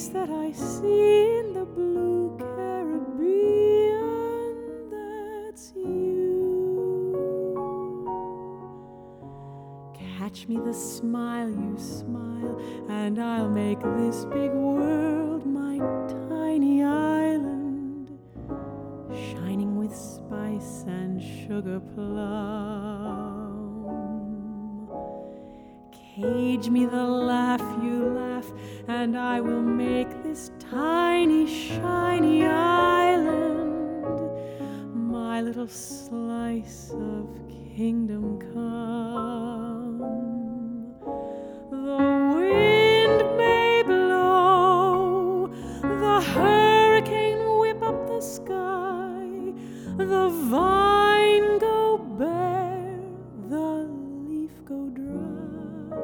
face that I see in the blue Caribbean, that's you. Catch me the smile you smile, and I'll make this big world my tiny island, shining with spice and sugar plum. Cage me the laugh you laugh, and I will make this tiny, shiny island my little slice of kingdom come. The wind may blow, the hurricane whip up the sky, the vine go bare, the leaf go dry.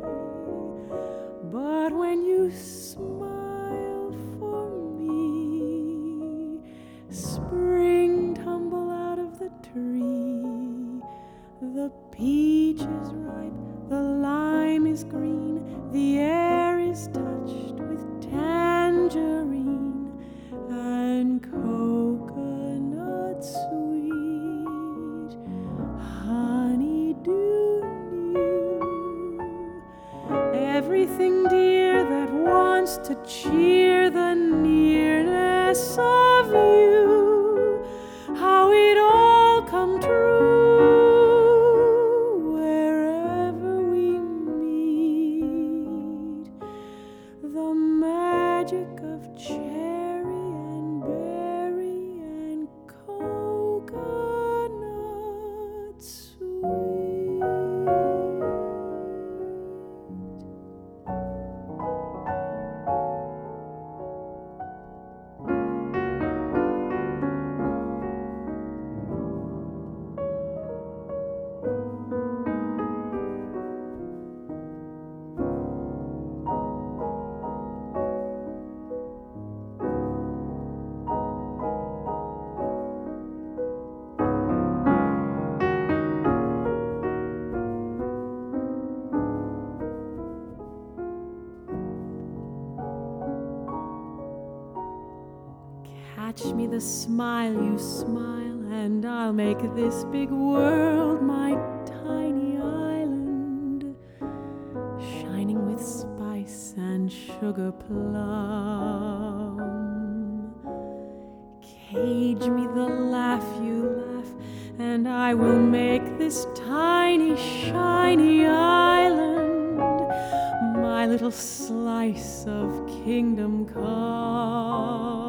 But when you smile for me, spring tumble out of the tree. The peach is ripe, the lime is green, the air is touched with tangerine and coconut sweet. Honeydew new, everything dear that wants to cheer the nearness of you. How it all come true wherever we meet. The magic of cherry and berry and coconut sweet. Catch me the smile you smile, and I'll make this big world my tiny island, shining with spice and sugar plum. Cage me the laugh you laugh, and I will make this tiny, shiny island my little slice of kingdom come.